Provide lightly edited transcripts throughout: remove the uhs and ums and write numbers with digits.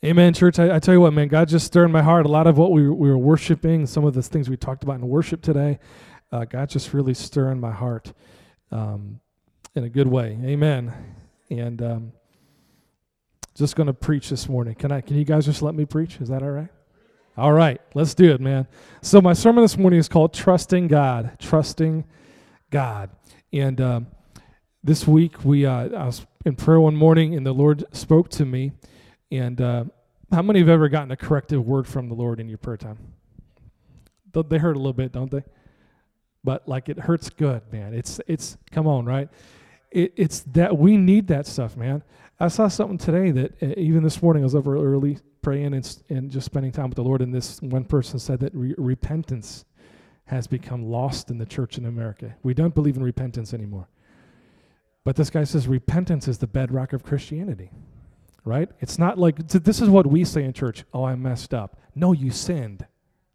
Amen, church. I tell you what, man, God just stirred in my heart. A lot of what we were worshiping, some of the things we talked about in worship today, God just really stirring my heart in a good way. Amen. And just going to preach this morning. Can you guys just let me preach? Is that all right? All right, let's do it, man. So my sermon this morning is called Trusting God. Trusting God. And this week I was in prayer one morning, and the Lord spoke to me. And how many have ever gotten a corrective word from the Lord in your prayer time? They hurt a little bit, don't they? But like it hurts good, man. It's come on, right? It's that we need that stuff, man. I saw something today that even this morning I was up early praying and just spending time with the Lord, and this one person said that repentance has become lost in the church in America. We don't believe in repentance anymore. But this guy says repentance is the bedrock of Christianity, right? It's not like, this is what we say in church, oh, I messed up. No, you sinned.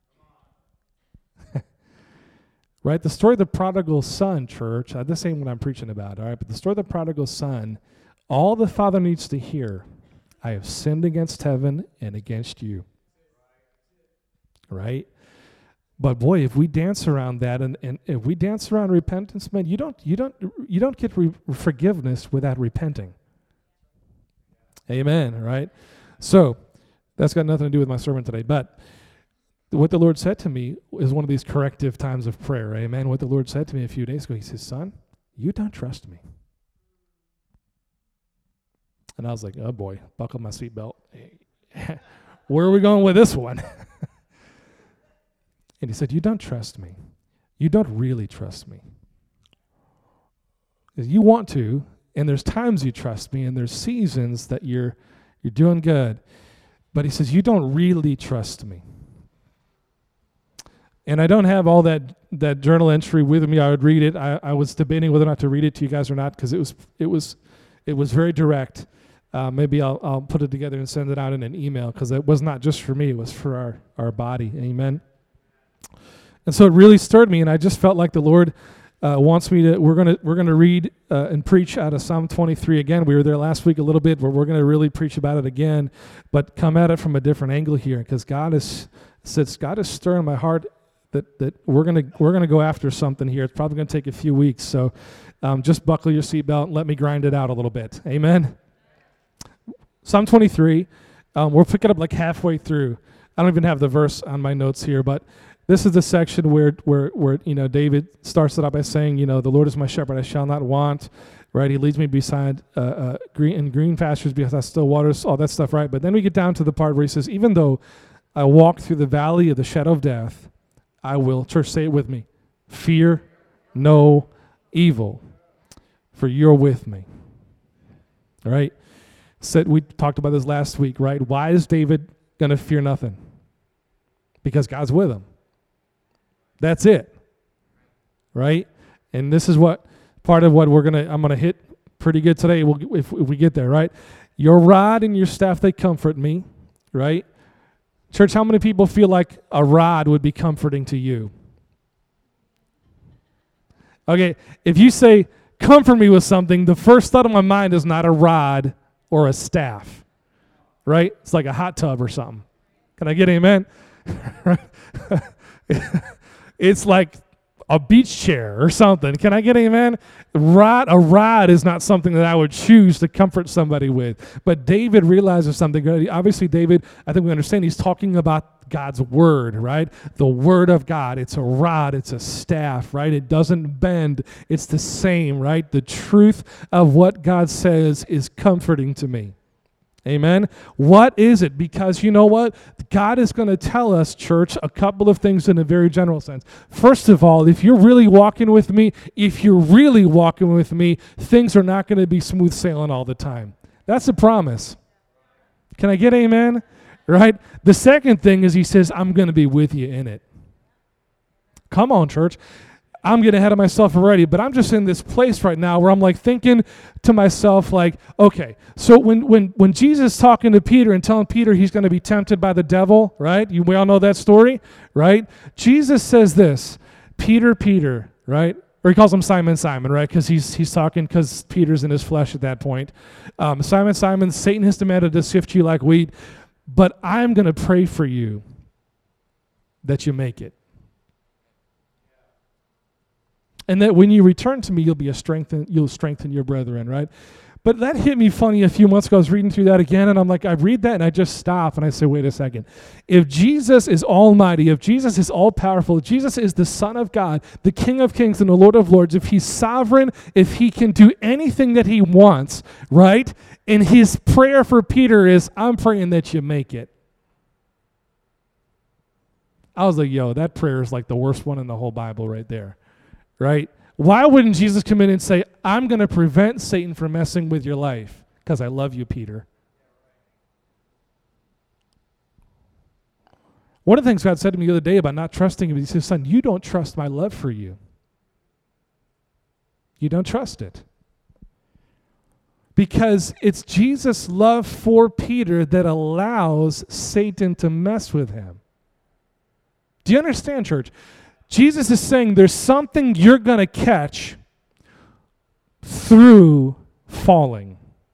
Right? The story of the prodigal son, church, this ain't what I'm preaching about, all right? But the story of the prodigal son, all the father needs to hear, I have sinned against heaven and against you. Right? But boy, if we dance around that and if we dance around repentance, man, you don't get forgiveness without repenting. Amen, right? So that's got nothing to do with my sermon today. But what the Lord said to me is one of these corrective times of prayer. Amen. What the Lord said to me a few days ago, he says, son, you don't trust me. And I was like, oh boy, buckle my seatbelt. Where are we going with this one? And he said, you don't trust me. You don't really trust me. You want to, and there's times you trust me, and there's seasons that you're doing good. But he says, you don't really trust me. And I don't have all that journal entry with me. I would read it. I was debating whether or not to read it to you guys or not, because it was very direct. Maybe I'll put it together and send it out in an email, because it was not just for me, it was for our body. Amen. And so it really stirred me, and I just felt like the Lord wants me to. We're gonna read and preach out of Psalm 23 again. We were there last week a little bit, but we're gonna really preach about it again, but come at it from a different angle here, because God is stirring my heart that we're gonna go after something here. It's probably gonna take a few weeks, so just buckle your seatbelt and let me grind it out a little bit. Amen. Psalm 23, we'll pick it up like halfway through. I don't even have the verse on my notes here, but this is the section where David starts it out by saying, the Lord is my shepherd, I shall not want, right? He leads me beside green pastures, beside still waters, all that stuff, right? But then we get down to the part where he says, even though I walk through the valley of the shadow of death, I will, church, say it with me, fear no evil, for you're with me. All right? We talked about this last week, right? Why is David going to fear nothing? Because God's with him. That's it. Right? And this is part of what I'm going to hit pretty good today if we get there, right? Your rod and your staff, they comfort me, right? Church, how many people feel like a rod would be comforting to you? Okay, if you say, comfort me with something, the first thought of my mind is not a rod or a staff, right? It's like a hot tub or something. Can I get amen? It's like a beach chair or something. Can I get amen? A rod is not something that I would choose to comfort somebody with. But David realizes something. Obviously, David, I think we understand, he's talking about God's word, right? The word of God. It's a rod. It's a staff, right? It doesn't bend. It's the same, right? The truth of what God says is comforting to me. Amen. What is it? Because you know what? God is going to tell us, church, a couple of things in a very general sense. First of all, if you're really walking with me, things are not going to be smooth sailing all the time. That's a promise. Can I get amen? Right? The second thing is he says, I'm going to be with you in it. Come on, church. I'm getting ahead of myself already, but I'm just in this place right now where I'm like thinking to myself, like, okay, so when Jesus is talking to Peter and telling Peter he's going to be tempted by the devil, right? We all know that story, right? Jesus says this, Peter, right? Or he calls him Simon, right? Because he's talking because Peter's in his flesh at that point. Simon, Satan has demanded to sift you like wheat, but I'm going to pray for you that you make it. And that when you return to me, you'll strengthen your brethren, right? But that hit me funny a few months ago. I was reading through that again, and I'm like, I read that, and I just stop, and I say, wait a second. If Jesus is almighty, if Jesus is all-powerful, if Jesus is the Son of God, the King of kings and the Lord of lords, if he's sovereign, if he can do anything that he wants, right? And his prayer for Peter is, I'm praying that you make it. I was like, yo, that prayer is like the worst one in the whole Bible right there, right? Why wouldn't Jesus come in and say, I'm going to prevent Satan from messing with your life because I love you, Peter? One of the things God said to me the other day about not trusting him, he says, son, you don't trust my love for you. You don't trust it. Because it's Jesus' love for Peter that allows Satan to mess with him. Do you understand, church? Jesus is saying there's something you're going to catch through falling.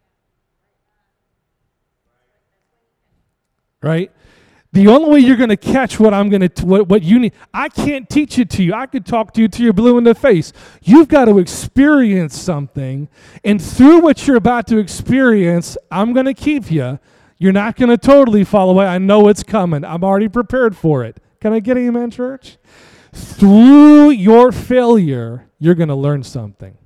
Right? The only way you're going to catch what I'm going to, what you need, I can't teach it to you. I could talk to you till you're blue in the face. You've got to experience something, and through what you're about to experience, I'm going to keep you. You're not going to totally fall away. I know it's coming. I'm already prepared for it. Can I get an amen, church? Through your failure, you're going to learn something.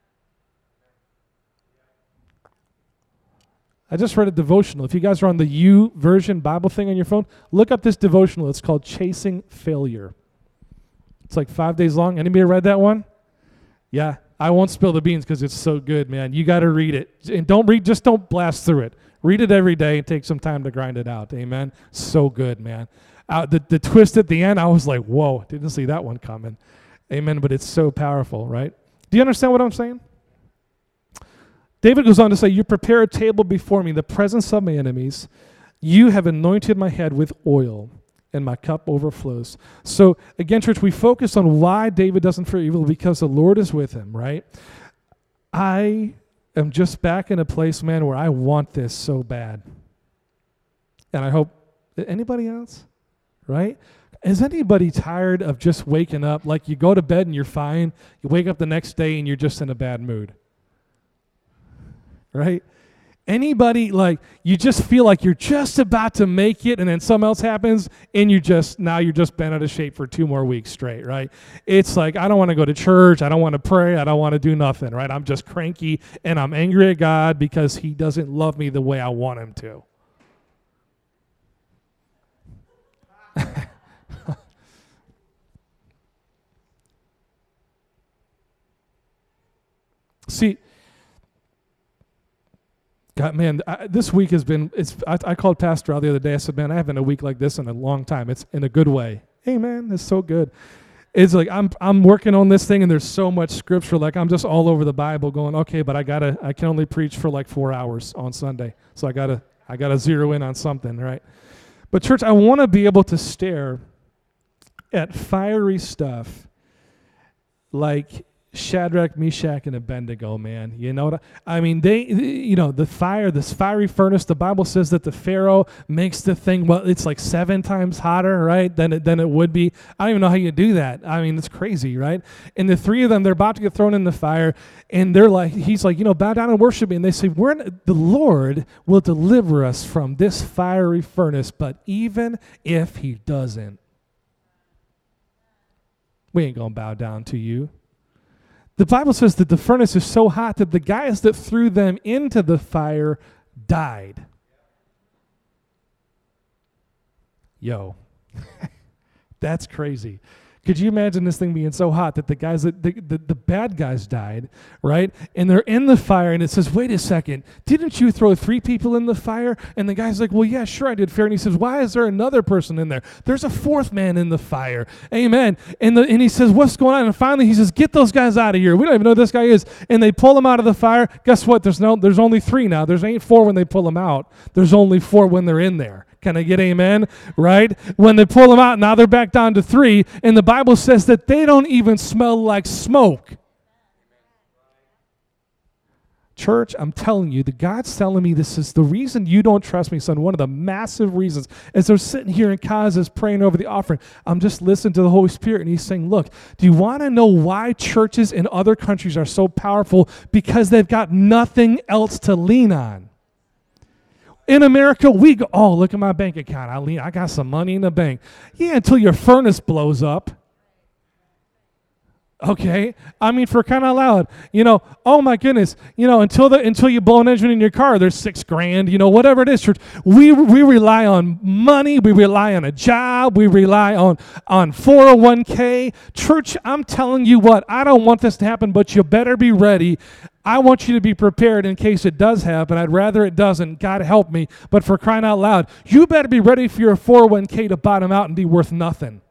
I just read a devotional. If you guys are on the YouVersion Bible thing on your phone, look up this devotional. It's called Chasing Failure. It's like 5 days long. Anybody read that one? Yeah. I won't spill the beans because it's so good, man. You got to read it. And just don't blast through it. Read it every day and take some time to grind it out. Amen? So good, man. The twist at the end, I was like, whoa, didn't see that one coming. Amen, but it's so powerful, right? Do you understand what I'm saying? David goes on to say, you prepare a table before me in the presence of my enemies. You have anointed my head with oil, and my cup overflows. So, again, church, we focus on why David doesn't fear evil, because the Lord is with him, right? I am just back in a place, man, where I want this so bad. And I hope, anybody else? Right? Is anybody tired of just waking up? Like you go to bed and you're fine. You wake up the next day and you're just in a bad mood. Right? Anybody, like you just feel like you're just about to make it and then something else happens and you're just bent out of shape for 2 more weeks straight, right? It's like, I don't want to go to church. I don't want to pray. I don't want to do nothing, right? I'm just cranky and I'm angry at God because he doesn't love me the way I want him to. See, God, man, this week has been, I called Pastor out the other day. I said, man, I haven't had a week like this in a long time. It's in a good way. Hey, man, it's so good. It's like I'm working on this thing, and there's so much scripture. Like I'm just all over the Bible going, okay, but I can only preach for like 4 hours on Sunday. So I gotta zero in on something, right? But church, I want to be able to stare at fiery stuff like Shadrach, Meshach, and Abednego, man. You know what I mean? This fiery furnace, the Bible says that the Pharaoh makes the thing, well, it's like 7 times hotter, right, than it would be. I don't even know how you do that. I mean, it's crazy, right? And the 3 of them, they're about to get thrown in the fire, and he's like, bow down and worship me. And they say, the Lord will deliver us from this fiery furnace, but even if he doesn't, we ain't going to bow down to you. The Bible says that the furnace is so hot that the guys that threw them into the fire died. Yo, that's crazy. Could you imagine this thing being so hot that the guys, the bad guys died, right? And they're in the fire, and it says, wait a second, didn't you throw 3 people in the fire? And the guy's like, well, yeah, sure I did, Pharaoh. And he says, why is there another person in there? There's a 4th man in the fire. Amen. And he says, what's going on? And finally he says, get those guys out of here. We don't even know who this guy is. And they pull him out of the fire. Guess what? There's only 3 now. There's ain't 4 when they pull him out. There's only 4 when they're in there. Can I get amen? Right? When they pull them out, now they're back down to 3, and the Bible says that they don't even smell like smoke. Church, I'm telling you, God's telling me this is the reason you don't trust me, son. One of the massive reasons. As they're sitting here in Kaz praying over the offering, I'm just listening to the Holy Spirit, and he's saying, look, do you want to know why churches in other countries are so powerful? Because they've got nothing else to lean on. In America, we go, oh, look at my bank account. I got some money in the bank. Yeah, until your furnace blows up. Okay, I mean, for crying out loud, oh my goodness, until you blow an engine in your car, there's $6,000, whatever it is, church. We rely on money, we rely on a job, we rely on 401k. Church, I'm telling you what, I don't want this to happen, but you better be ready. I want you to be prepared in case it does happen. I'd rather it doesn't. God help me. But for crying out loud, you better be ready for your 401k to bottom out and be worth nothing.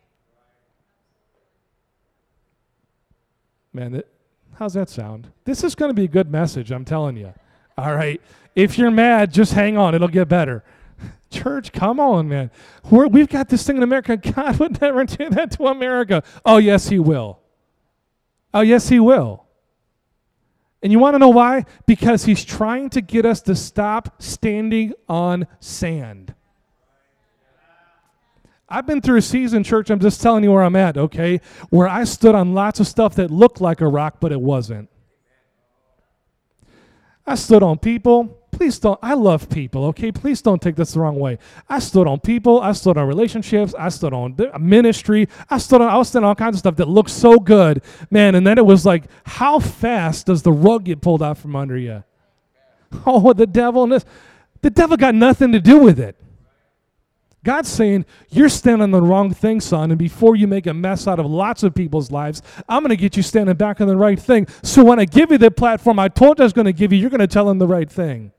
Man, how's that sound? This is going to be a good message, I'm telling you. All right. If you're mad, just hang on. It'll get better. Church, come on, man. We've got this thing in America. God would never do that to America. Oh, yes, he will. Oh, yes, he will. And you want to know why? Because he's trying to get us to stop standing on sand. I've been through a season, church, I'm just telling you where I'm at, okay, where I stood on lots of stuff that looked like a rock, but it wasn't. I stood on people. I love people, okay? Please don't take this the wrong way. I stood on people. I stood on relationships. I stood on ministry. I was standing on all kinds of stuff that looked so good, man, and then it was like, how fast does the rug get pulled out from under you? Oh, the devil got nothing to do with it. God's saying, you're standing on the wrong thing, son, and before you make a mess out of lots of people's lives, I'm going to get you standing back on the right thing. So when I give you the platform I told you I was going to give you, you're going to tell them the right thing.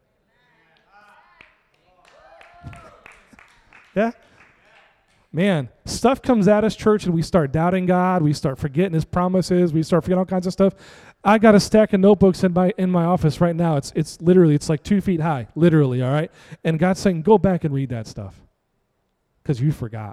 Yeah? Man, stuff comes at us, church, and we start doubting God. We start forgetting his promises. We start forgetting all kinds of stuff. I got a stack of notebooks in my office right now. It's literally, it's like 2 feet high, literally, all right? And God's saying, go back and read that stuff. Because you forgot.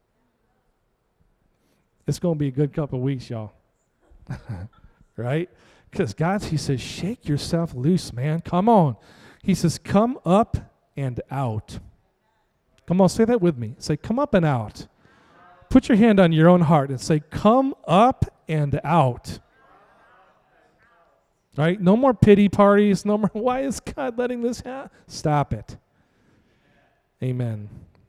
It's going to be a good couple of weeks, y'all. Right? Because he says, shake yourself loose, man. Come on. He says, come up and out. Come on, say that with me. Say, come up and out. Put your hand on your own heart and say, come up and out. Right? No more pity parties. No more, why is God letting this happen? Stop it. Amen.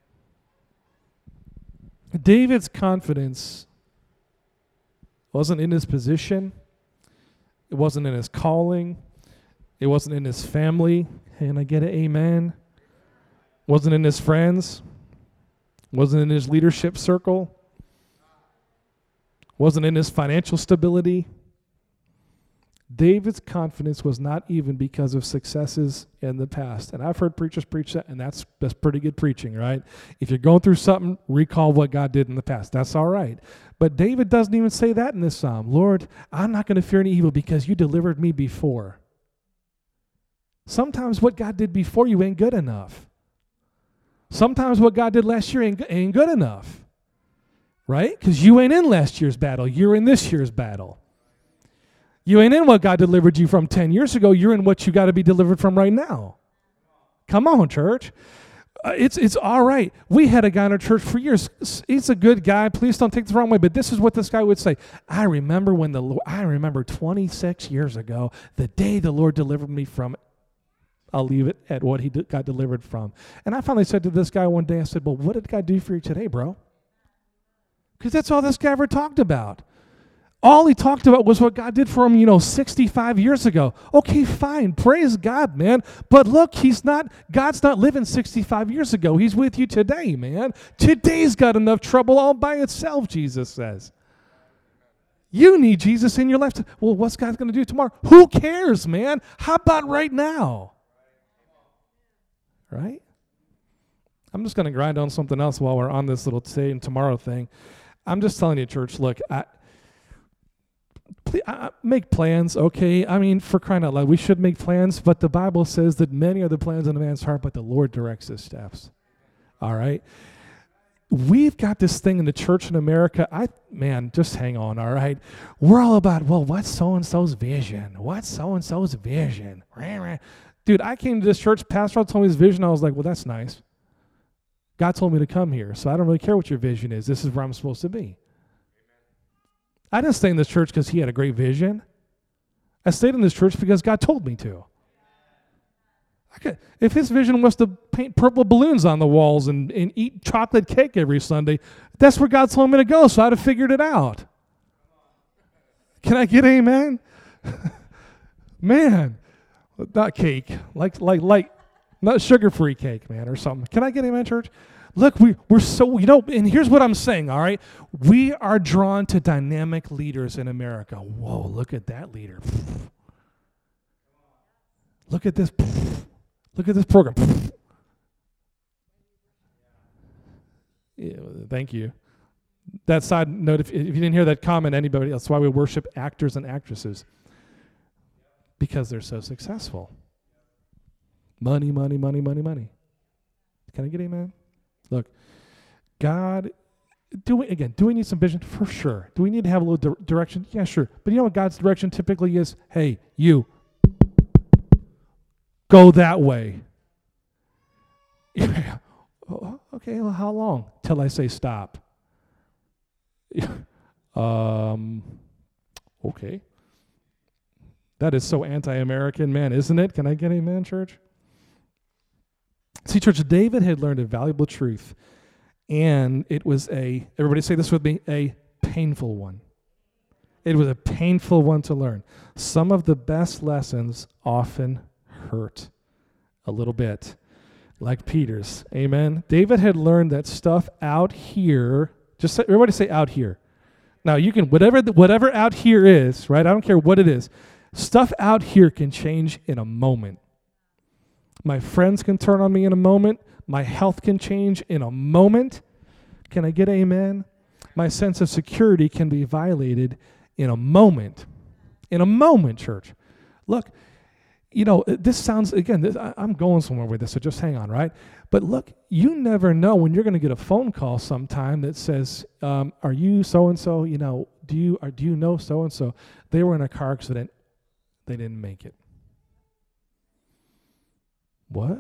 David's confidence wasn't in his position. It wasn't in his calling. It wasn't in his family. Can I get an amen? It wasn't in his friends. It wasn't in his leadership circle. It wasn't in his financial stability. David's confidence was not even because of successes in the past. And I've heard preachers preach that, and that's pretty good preaching, right? If you're going through something, recall what God did in the past. That's all right. But David doesn't even say that in this psalm. Lord, I'm not going to fear any evil because you delivered me before. Sometimes what God did before you ain't good enough. Sometimes what God did last year ain't good enough, right? Because you ain't in last year's battle. You're in this year's battle. You ain't in what God delivered you from 10 years ago. You're in what you got to be delivered from right now. Come on, church. It's all right. We had a guy in our church for years. He's a good guy. Please don't take this the wrong way, but this is what this guy would say. I remember 26 years ago, the day the Lord delivered me from, I'll leave it at what he got delivered from. And I finally said to this guy one day, I said, well, what did God do for you today, bro? Because that's all this guy ever talked about. All he talked about was what God did for him, 65 years ago. Okay, fine. Praise God, man. But look, God's not living 65 years ago. He's with you today, man. Today's got enough trouble all by itself, Jesus says. You need Jesus in your life. Well, what's God going to do tomorrow? Who cares, man? How about right now? Right? I'm just going to grind on something else while we're on this little today and tomorrow thing. I'm just telling you, church, look, make plans, okay? I mean, for crying out loud, we should make plans, but the Bible says that many are the plans in a man's heart, but the Lord directs his steps. All right? we've got this thing in the church in America. Man, just hang on, all right? We're all about, well, what's so-and-so's vision? What's so-and-so's vision? Dude, I came to this church, pastor told me his vision. I was like, well, that's nice. God told me to come here, so I don't really care what your vision is. This is where I'm supposed to be. I didn't stay in this church because he had a great vision. I stayed in this church because God told me to. If his vision was to paint purple balloons on the walls and eat chocolate cake every Sunday, that's where God told me to go, so I'd have figured it out. Can I get amen? Man, not cake, like not sugar-free cake, man, or something. Can I get amen, church? Look, we're so, and here's what I'm saying, all right? We are drawn to dynamic leaders in America. Whoa, look at that leader. Look at this. Look at this program. Yeah, thank you. That side note, if you didn't hear that comment, anybody else, that's why we worship actors and actresses. Because they're so successful. Money, money, money, money, money. Can I get amen? Look, God, do we need some vision? For sure. Do we need to have a little direction? Yeah, sure. But you know what God's direction typically is? Hey, you. Go that way. Yeah. Oh, okay, well, how long? Till I say stop. Okay. That is so anti-American, man, isn't it? Can I get amen, church? See, church, David had learned a valuable truth, and it was everybody say this with me, a painful one. It was a painful one to learn. Some of the best lessons often hurt a little bit, like Peter's. Amen. David had learned that stuff out here, everybody say out here. Now you can, whatever out here is, right? I don't care what it is. Stuff out here can change in a moment. My friends can turn on me in a moment. My health can change in a moment. Can I get amen? My sense of security can be violated in a moment. In a moment, church. Look, this sounds, again, I'm going somewhere with this, so just hang on, right? But look, you never know when you're going to get a phone call sometime that says, are you so-and-so, do you know so-and-so? They were in a car accident. They didn't make it. What?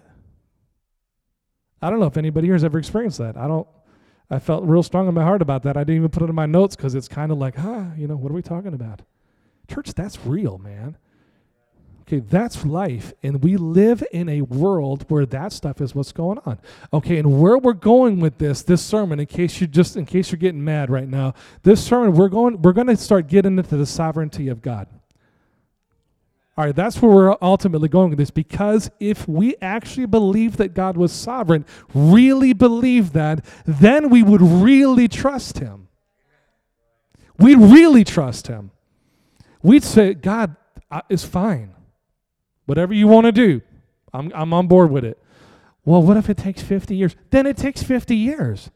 I don't know if anybody here has ever experienced that. I felt real strong in my heart about that. I didn't even put it in my notes because it's kind of like, what are we talking about? Church, that's real, man. Okay, that's life, and we live in a world where that stuff is what's going on. Okay, and where we're going with this sermon, in case you're getting mad right now, this sermon we're going to start getting into the sovereignty of God. All right, that's where we're ultimately going with this, because if we actually believe that God was sovereign, really believe that, then we would really trust him. We'd really trust him. We'd say, God is fine. Whatever you want to do, I'm on board with it. Well, what if it takes 50 years? Then it takes 50 years.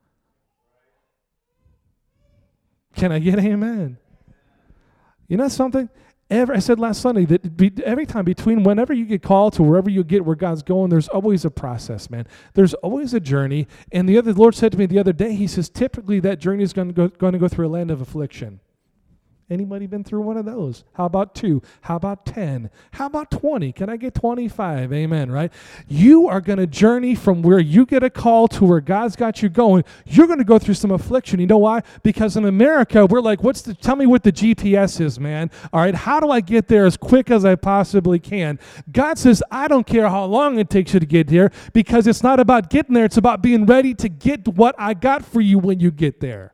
Can I get amen? You know something? I said last Sunday that every time whenever you get called to wherever you get where God's going, there's always a process, man. There's always a journey. And the Lord said to me the other day, he says, typically that journey is going to go through a land of affliction. Anybody been through one of those? How about 2? How about 10? How about 20? Can I get 25? Amen, right? You are going to journey from where you get a call to where God's got you going. You're going to go through some affliction. You know why? Because in America, we're like, tell me what the GPS is, man. All right, how do I get there as quick as I possibly can? God says, I don't care how long it takes you to get there, because it's not about getting there. It's about being ready to get what I got for you when you get there.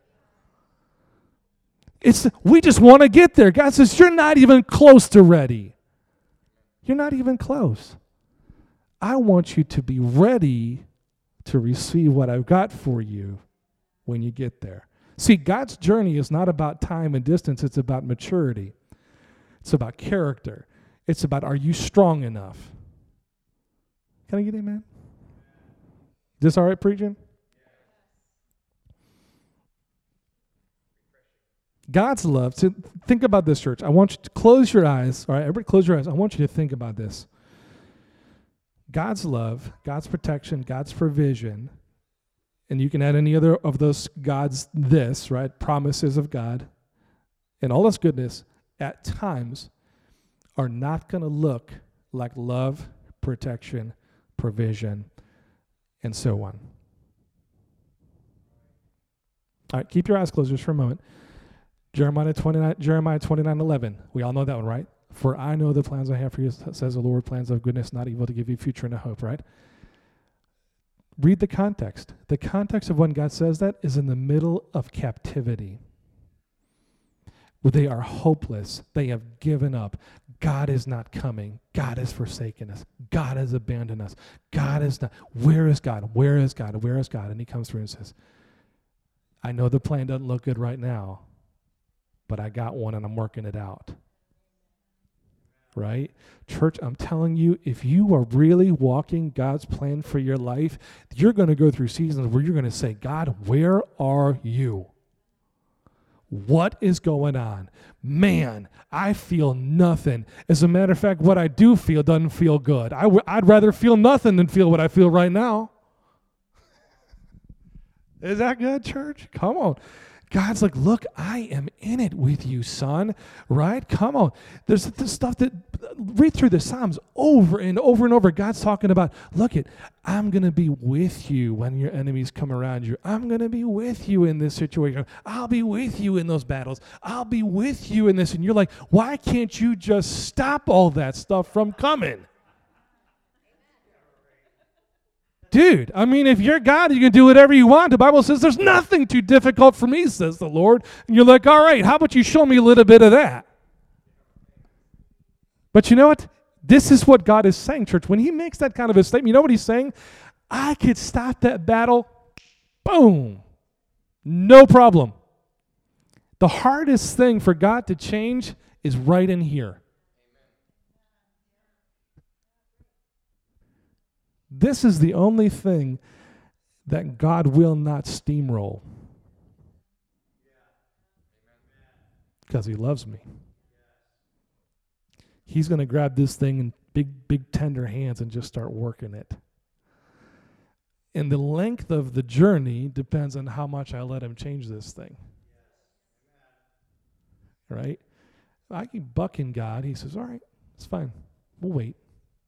We just want to get there. God says, you're not even close to ready. You're not even close. I want you to be ready to receive what I've got for you when you get there. See, God's journey is not about time and distance. It's about maturity. It's about character. It's about, are you strong enough? Can I get amen? Is this all right, preaching? God's love. So think about this, church. I want you to close your eyes. All right, everybody close your eyes. I want you to think about this. God's love, God's protection, God's provision and you can add any other of those God's this, right? Promises of God and all this goodness at times are not going to look like love, protection, provision, and so on. All right, keep your eyes closed just for a moment. Jeremiah 29:11. We all know that one, right? For I know the plans I have for you, says the Lord, plans of goodness, not evil, to give you a future and a hope, right? Read the context. The context of when God says that is in the middle of captivity, where they are hopeless. They have given up. God is not coming. God has forsaken us. God has abandoned us. God is not. Where is God? Where is God? Where is God? And he comes through and says, I know the plan doesn't look good right now, but I got one and I'm working it out. Right? Church, I'm telling you, if you are really walking God's plan for your life, you're going to go through seasons where you're going to say, God, where are you? What is going on? Man, I feel nothing. As a matter of fact, what I do feel doesn't feel good. I'd rather feel nothing than feel what I feel right now. Is that good, church? Come on. God's like, look, I am in it with you, son, right? Come on. There's this stuff that, read through the Psalms over and over and over. God's talking about, look it, I'm going to be with you when your enemies come around you. I'm going to be with you in this situation. I'll be with you in those battles. I'll be with you in this. And you're like, why can't you just stop all that stuff from coming? Dude, I mean, if you're God, you can do whatever you want. The Bible says there's nothing too difficult for me, says the Lord. And you're like, all right, how about you show me a little bit of that? But you know what? This is what God is saying, church. When he makes that kind of a statement, you know what he's saying? I could stop that battle. Boom. No problem. The hardest thing for God to change is right in here. This is the only thing that God will not steamroll. Because he loves me. He's going to grab this thing in big tender hands and just start working it. And the length of the journey depends on how much I let him change this thing. Right? I keep bucking God. He says, all right, it's fine. We'll wait.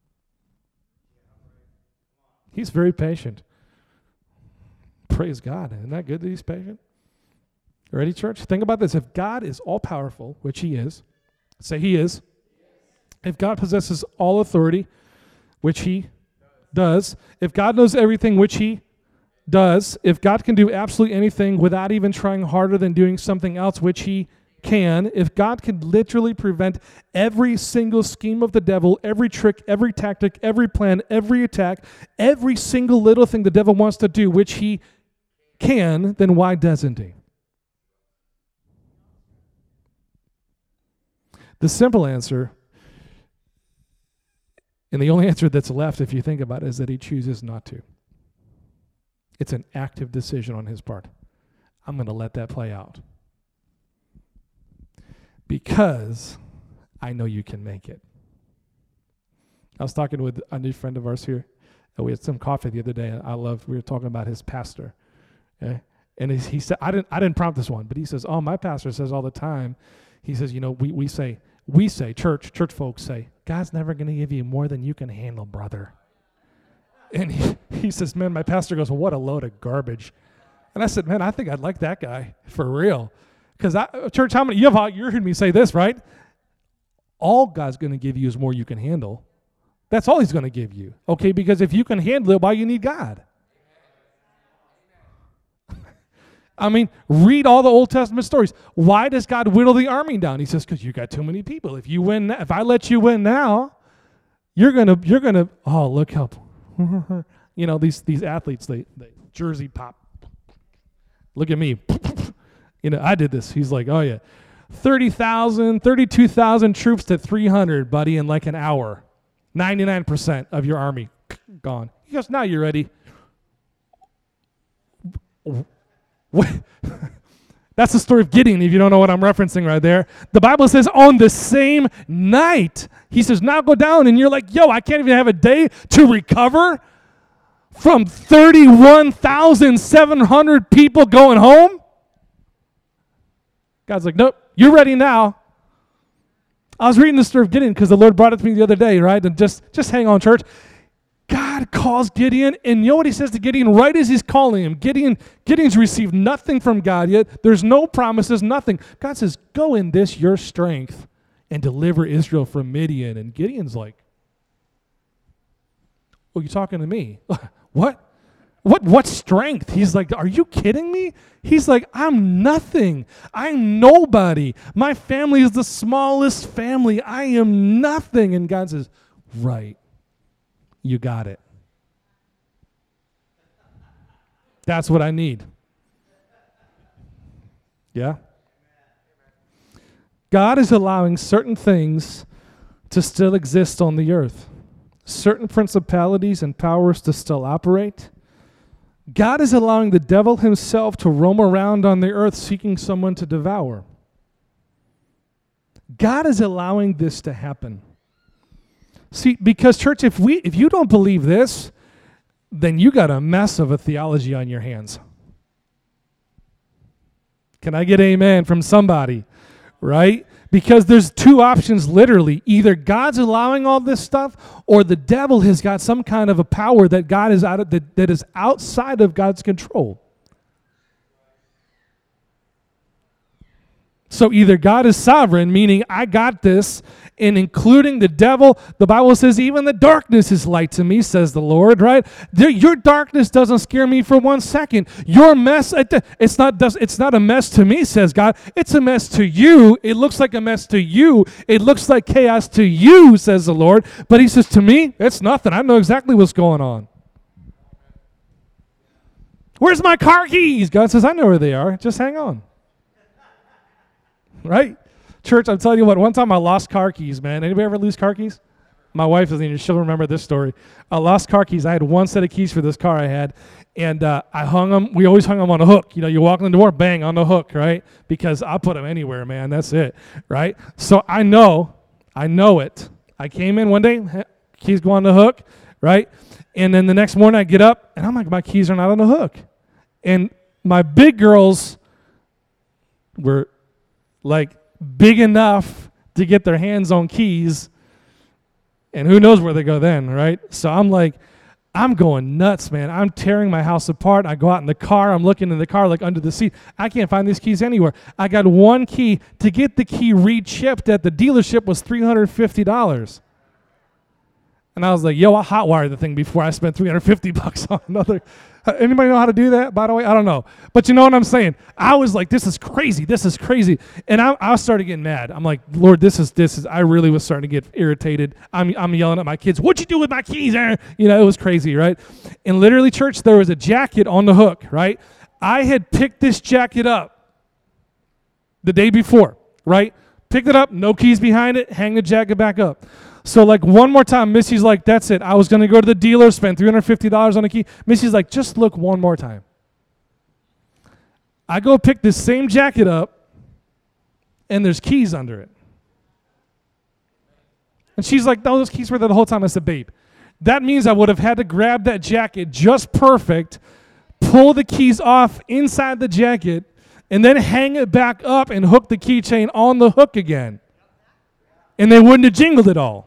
He's very patient. Praise God. Isn't that good that he's patient? Ready, church? Think about this. If God is all-powerful, which he is, say he is. If God possesses all authority, which he does. If God knows everything, which he does. If God can do absolutely anything without even trying harder than doing something else, which he can, if God can literally prevent every single scheme of the devil, every trick, every tactic, every plan, every attack, every single little thing the devil wants to do, which he can, then why doesn't he? The simple answer, and the only answer that's left if you think about it, is that he chooses not to. It's an active decision on his part. I'm going to let that play out. Because I know you can make it. I was talking with a new friend of ours here. We had some coffee the other day, and we were talking about his pastor. Okay? And he said, I didn't prompt this one, but he says, my pastor says all the time, he says, we say, church folks say, God's never going to give you more than you can handle, brother. And he says, man, my pastor goes, well, what a load of garbage. And I said, man, I think I'd like that guy, for real. Because, church, how many, you heard me say this, right? All God's going to give you is more you can handle. That's all he's going to give you. Okay, because if you can handle it, why you need God? I mean, read all the Old Testament stories. Why does God whittle the army down? He says, because you got too many people. If I let you win now, you're gonna. Oh, look how, these athletes, they jersey pop. Look at me. I did this. He's like, oh, yeah. 30,000, 32,000 troops to 300, buddy, in like an hour. 99% of your army gone. He goes, now you're ready. What? That's the story of Gideon, if you don't know what I'm referencing right there. The Bible says on the same night, he says, now go down. And you're like, I can't even have a day to recover from 31,700 people going home? God's like, nope, you're ready now. I was reading the story of Gideon because the Lord brought it to me the other day, right? And just hang on, church. God calls Gideon, and you know what he says to Gideon right as he's calling him? Gideon's received nothing from God yet. There's no promises, nothing. God says, go in this, your strength, and deliver Israel from Midian. And Gideon's like, oh, you talking to me? What? What strength? He's like, are you kidding me? He's like, I'm nothing. I'm nobody. My family is the smallest family. I am nothing. And God says, right. You got it. That's what I need. Yeah? God is allowing certain things to still exist on the earth. Certain principalities and powers to still operate. God is allowing the devil himself to roam around on the earth seeking someone to devour. God is allowing this to happen. See, because church, if you don't believe this, then you got a mess of a theology on your hands. Can I get amen from somebody? Right? Because there's two options literally. Either God's allowing all this stuff, or the devil has got some kind of a power that God is that is outside of God's control. So either God is sovereign, meaning I got this, and including the devil, the Bible says even the darkness is light to me, says the Lord, right? Your darkness doesn't scare me for 1 second. Your mess, it's not a mess to me, says God. It's a mess to you. It looks like a mess to you. It looks like chaos to you, says the Lord. But he says, to me, it's nothing. I know exactly what's going on. Where's my car keys? God says, I know where they are. Just hang on. Right? Church, I'm telling you what, one time I lost car keys, man. Anybody ever lose car keys? My wife is in here. She'll remember this story. I lost car keys. I had one set of keys for this car I had, and I hung them. We always hung them on a hook. You know, you walk in the door, bang, on the hook, right? Because I put them anywhere, man. That's it, right? So I know it. I came in one day, keys go on the hook, right? And then the next morning I get up, and I'm like, my keys are not on the hook. And my big girls were like big enough to get their hands on keys, and who knows where they go then, right? So I'm like, I'm going nuts, man. I'm tearing my house apart. I go out in the car. I'm looking in the car like under the seat. I can't find these keys anywhere. I got one key. To get the key re-chipped at the dealership was $350. And I was like, yo, I hotwired the thing before I spent $350 on another. Anybody know how to do that, by the way? I don't know. But you know what I'm saying? I was like, this is crazy. This is crazy. And I started getting mad. I'm like, Lord, this is, I really was starting to get irritated. I'm yelling at my kids, what'd you do with my keys, Aaron? You know, it was crazy, right? And literally, church, there was a jacket on the hook, right? I had picked this jacket up the day before, right? Picked it up, no keys behind it, hang the jacket back up. So like one more time, Missy's like, that's it. I was going to go to the dealer, spend $350 on a key. Missy's like, just look one more time. I go pick this same jacket up, and there's keys under it. And she's like, no, those keys were there the whole time. I said, babe, that means I would have had to grab that jacket just perfect, pull the keys off inside the jacket, and then hang it back up and hook the keychain on the hook again. And they wouldn't have jingled it all.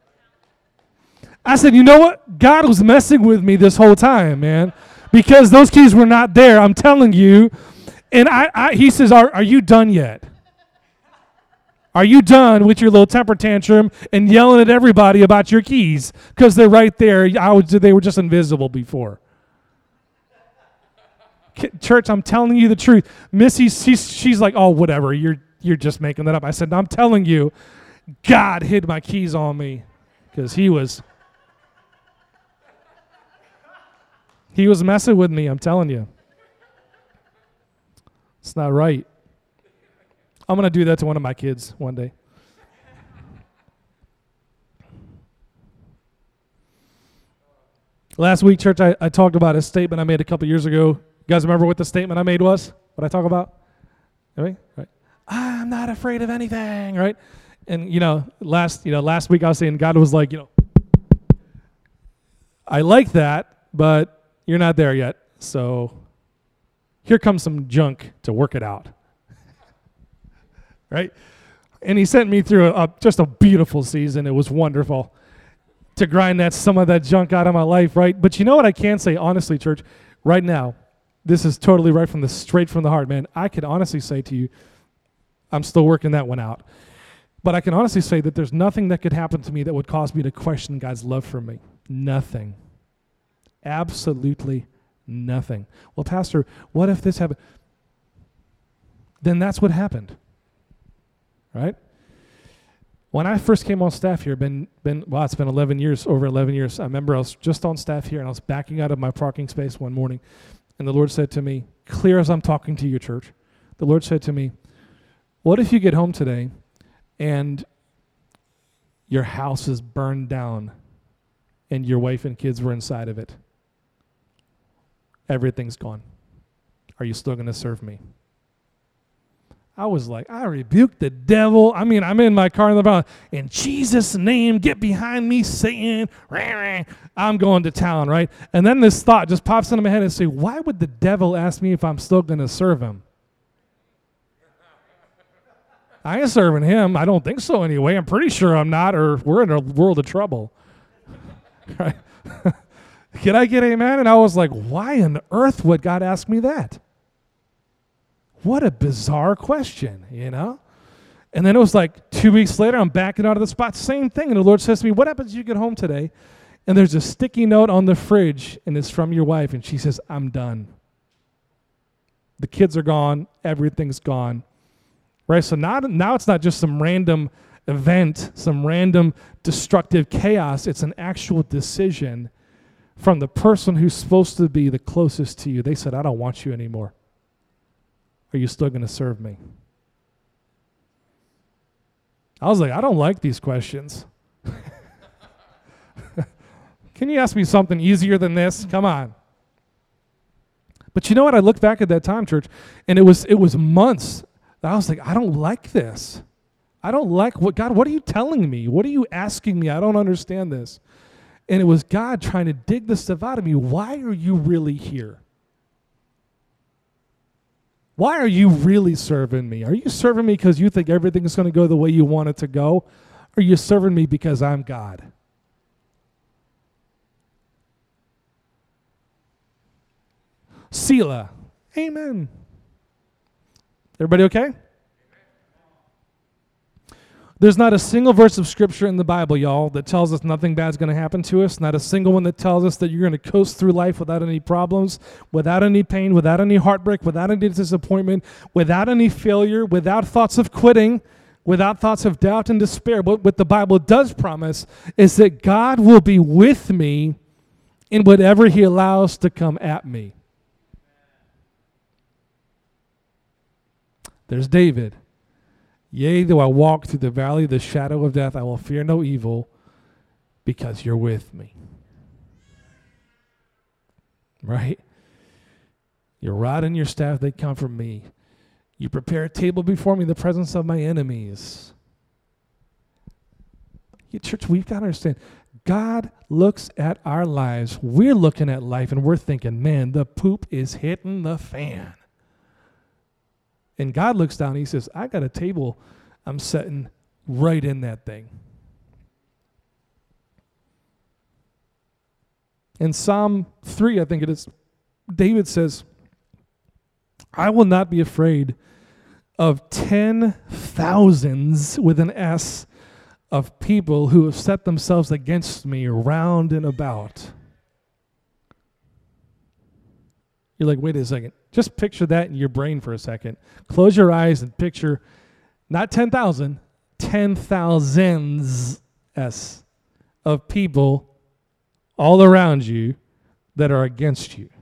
I said, you know what? God was messing with me this whole time, man, because those keys were not there, I'm telling you. And he says, are you done yet? Are you done with your little temper tantrum and yelling at everybody about your keys? Because they're right there. They were just invisible before. Church, I'm telling you the truth. Missy, she's like, oh, whatever. You're just making that up. I said, no, I'm telling you, God hid my keys on me because he was messing with me, I'm telling you. It's not right. I'm going to do that to one of my kids one day. Last week, church, I talked about a statement I made a couple years ago. You guys remember what the statement I made was? What I talk about? Right? I'm not afraid of anything, right? And last week I was saying God was like, I like that, but You're not there yet. So here comes some junk to work it out. Right? And he sent me through just a beautiful season. It was wonderful to grind some of that junk out of my life, right? But you know what I can say, honestly, church, right now, this is totally straight from the heart, man. I could honestly say to you, I'm still working that one out. But I can honestly say that there's nothing that could happen to me that would cause me to question God's love for me. Nothing. Absolutely nothing. Well, Pastor, what if this happened? Then that's what happened. Right? When I first came on staff here, it's been 11 years, over 11 years. I remember I was just on staff here, and I was backing out of my parking space one morning, and the Lord said to me, clear as I'm talking to you, church, the Lord said to me, what if you get home today and your house is burned down and your wife and kids were inside of it? Everything's gone. Are you still going to serve me? I was like, I rebuke the devil. I mean, I'm in my car in the background. In Jesus' name, get behind me, Satan. I'm going to town, right? And then this thought just pops into my head and say, why would the devil ask me if I'm still going to serve him? I ain't serving him. I don't think so anyway. I'm pretty sure I'm not, or we're in a world of trouble. Right? Can I get amen? And I was like, why on earth would God ask me that? What a bizarre question, you know? And then it was like 2 weeks later, I'm backing out of the spot, same thing. And the Lord says to me, what happens if you get home today and there's a sticky note on the fridge and it's from your wife and she says, I'm done. The kids are gone, everything's gone. Right? So now it's not just some random event, some random destructive chaos. It's an actual decision from the person who's supposed to be the closest to you. They said, I don't want you anymore. Are you still going to serve me? I was like, I don't like these questions. Can you ask me something easier than this? Come on. But you know what? I look back at that time, church, and it was months. I was like, I don't like this. I don't like God, what are you telling me? What are you asking me? I don't understand this. And it was God trying to dig this stuff out of me. Why are you really here? Why are you really serving me? Are you serving me because you think everything is going to go the way you want it to go? Or are you serving me because I'm God? Selah. Amen. Everybody okay? There's not a single verse of Scripture in the Bible, y'all, that tells us nothing bad's going to happen to us. Not a single one that tells us that you're going to coast through life without any problems, without any pain, without any heartbreak, without any disappointment, without any failure, without thoughts of quitting, without thoughts of doubt and despair. But what the Bible does promise is that God will be with me in whatever He allows to come at me. There's David. Yea, though I walk through the valley of the shadow of death, I will fear no evil because you're with me. Right? Your rod and your staff, they comfort me. You prepare a table before me in the presence of my enemies. Yeah, church, we've got to understand, God looks at our lives. We're looking at life and we're thinking, man, the poop is hitting the fan. And God looks down and He says, I got a table I'm setting right in that thing. In Psalm 3, I think it is, David says, I will not be afraid of 10,000s with an S of people who have set themselves against me round and about. You're like, wait a second. Just picture that in your brain for a second. Close your eyes and picture not 10,000, 10,000s of people all around you that are against you.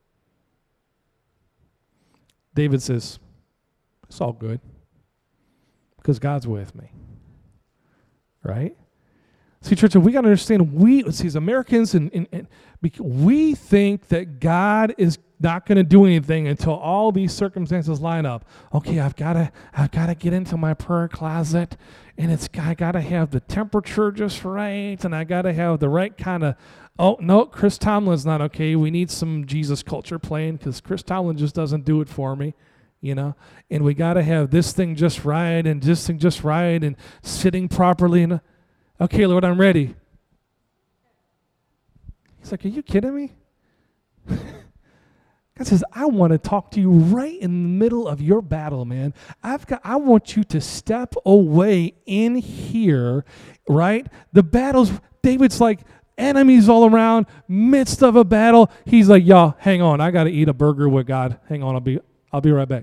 David says, it's all good because God's with me. Right? See, church, we got to understand, as Americans, and we think that God is not going to do anything until all these circumstances line up. Okay, I've got to get into my prayer closet, and I got to have the temperature just right, and I got to have the right kind of, oh, no, Chris Tomlin's not okay. We need some Jesus culture playing because Chris Tomlin just doesn't do it for me. And we got to have this thing just right and this thing just right and sitting properly. And okay, Lord, I'm ready. He's like, are you kidding me? God says, I want to talk to you right in the middle of your battle, man. I want you to step away in here, right? The battle's, David's like, enemies all around, midst of a battle. He's like, y'all, hang on. I got to eat a burger with God. Hang on, I'll be right back.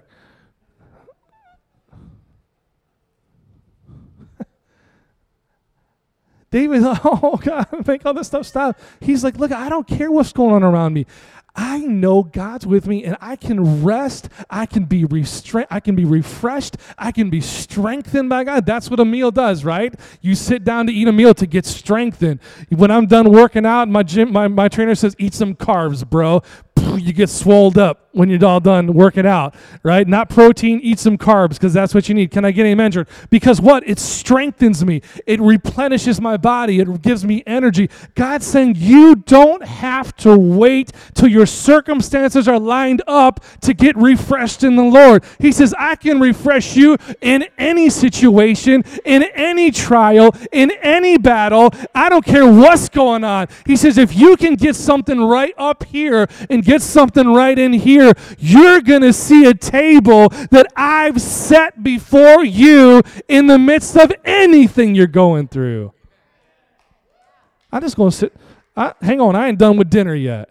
David's like, oh, God, make all this stuff stop. He's like, look, I don't care what's going on around me. I know God's with me, and I can rest. I can be I can be refreshed. I can be strengthened by God. That's what a meal does, right? You sit down to eat a meal to get strengthened. When I'm done working out, my trainer says, eat some carbs, bro. You get swolled up when you're all done working out, right? Not protein, eat some carbs because that's what you need. Can I get an amen, church? Because what? It strengthens me. It replenishes my body. It gives me energy. God's saying you don't have to wait till your circumstances are lined up to get refreshed in the Lord. He says, I can refresh you in any situation, in any trial, in any battle. I don't care what's going on. He says, if you can get something right up here and get something right in here, you're going to see a table that I've set before you in the midst of anything you're going through. I'm just going to sit. Hang on, I ain't done with dinner yet.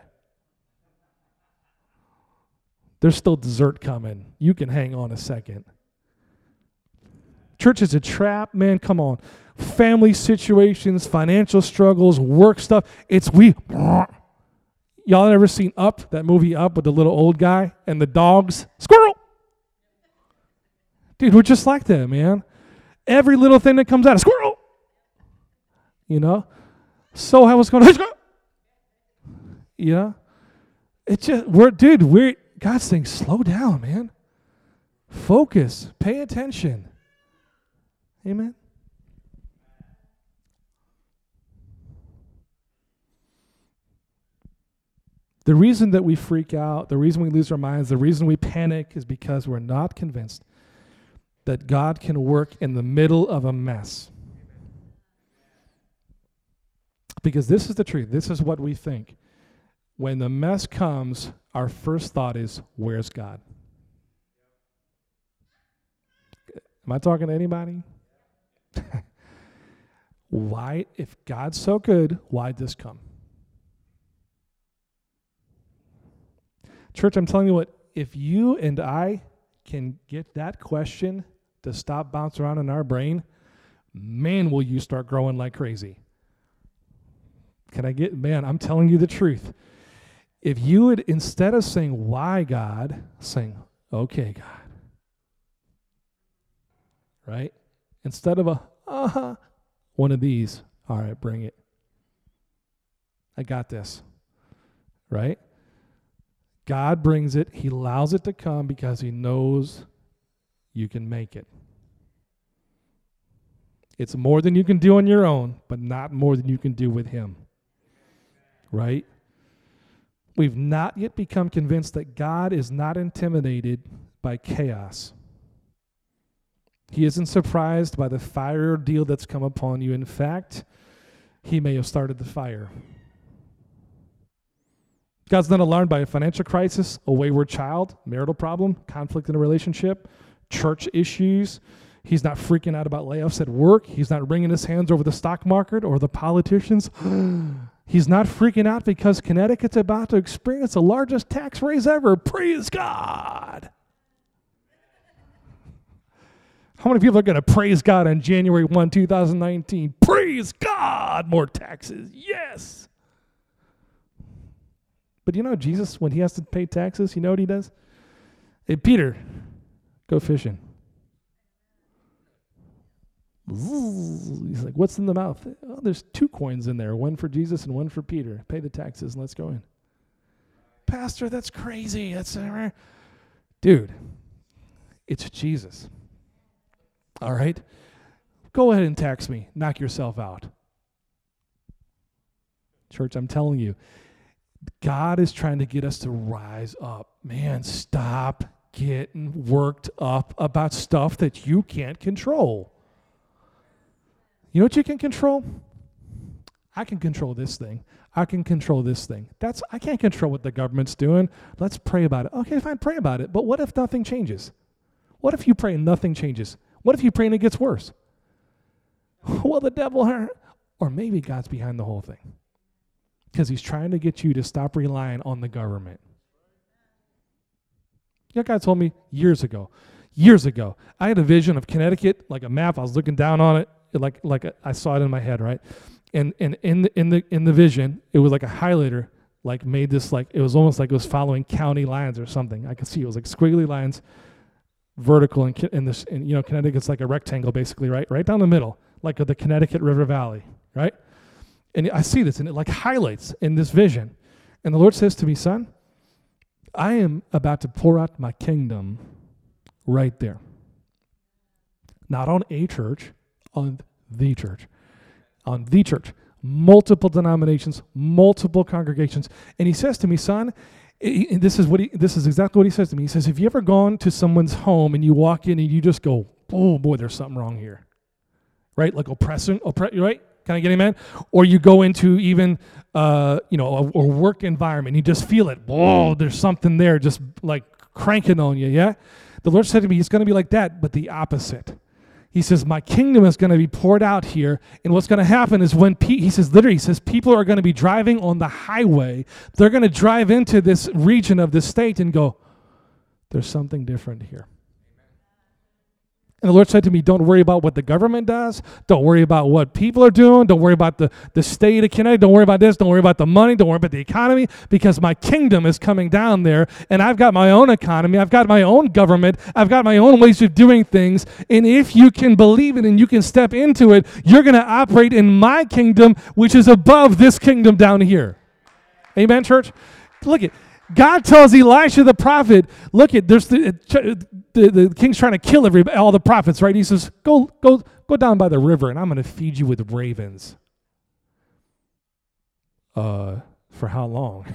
There's still dessert coming. You can hang on a second. Church is a trap, man. Come on. Family situations, financial struggles, work stuff. Y'all ever seen Up, that movie Up with the little old guy and the dogs? Squirrel! Dude, we're just like that, man. Every little thing that comes out, a squirrel! So how was going on? It's just, God's saying, slow down, man. Focus. Pay attention. Amen. The reason that we freak out, the reason we lose our minds, the reason we panic is because we're not convinced that God can work in the middle of a mess. Because this is the truth. This is what we think. When the mess comes, our first thought is, where's God? Am I talking to anybody? Why, if God's so good, why'd this come? Church, I'm telling you what, if you and I can get that question to stop bouncing around in our brain, man, will you start growing like crazy. I'm telling you the truth. If you would, instead of saying, why God, saying, okay, God. Right? Instead of one of these, all right, bring it. I got this. Right? God brings it. He allows it to come because he knows you can make it. It's more than you can do on your own, but not more than you can do with him. Right? We've not yet become convinced that God is not intimidated by chaos. He isn't surprised by the fire ordeal that's come upon you. In fact, he may have started the fire. God's not alarmed by a financial crisis, a wayward child, marital problem, conflict in a relationship, church issues. He's not freaking out about layoffs at work. He's not wringing his hands over the stock market or the politicians. He's not freaking out because Connecticut's about to experience the largest tax raise ever. Praise God. How many people are going to praise God on January 1, 2019? Praise God, more taxes. Yes. But Jesus, when he has to pay taxes, you know what he does? Hey, Peter, go fishing. He's like, what's in the mouth? Oh, there's 2 coins in there, one for Jesus and one for Peter. Pay the taxes and let's go in. Pastor, that's crazy. That's dude, it's Jesus. All right? Go ahead and tax me. Knock yourself out. Church, I'm telling you, God is trying to get us to rise up. Man, stop getting worked up about stuff that you can't control. You know what you can control? I can control this thing. I can control this thing. I can't control what the government's doing. Let's pray about it. Okay, fine, pray about it. But what if nothing changes? What if you pray and nothing changes? What if you pray and it gets worse? Well, the devil, or maybe God's behind the whole thing. Because he's trying to get you to stop relying on the government. You know, God told me years ago, I had a vision of Connecticut, like a map. I was looking down on it, like I saw it in my head, right? And in the vision, it was like a highlighter, like made this, like it was almost like it was following county lines or something. I could see it was like squiggly lines, vertical, and you know, Connecticut's like a rectangle basically, right down the middle, like of the Connecticut River Valley, right? And I see this, and it like highlights in this vision. And the Lord says to me, son, I am about to pour out my kingdom right there. Not on a church, on the church. On the church. Multiple denominations, multiple congregations. And he says to me, son, this is exactly what he says to me. He says, have you ever gone to someone's home and you walk in and you just go, oh boy, there's something wrong here. Right? Like right? Can I get amen? Or you go into even, a work environment. You just feel it. Whoa, there's something there just like cranking on you, yeah? The Lord said to me, it's going to be like that, but the opposite. He says, my kingdom is going to be poured out here, and what's going to happen is when, he says, people are going to be driving on the highway. They're going to drive into this region of this state and go, there's something different here. And the Lord said to me, don't worry about what the government does. Don't worry about what people are doing. Don't worry about the state of Connecticut. Don't worry about this. Don't worry about the money. Don't worry about the economy, because my kingdom is coming down there, and I've got my own economy. I've got my own government. I've got my own ways of doing things. And if you can believe it and you can step into it, you're going to operate in my kingdom, which is above this kingdom down here. Amen, church? Look at God tells Elisha the prophet, look at there's the king's trying to kill all the prophets, right? He says, go down by the river and I'm going to feed you with ravens. For how long?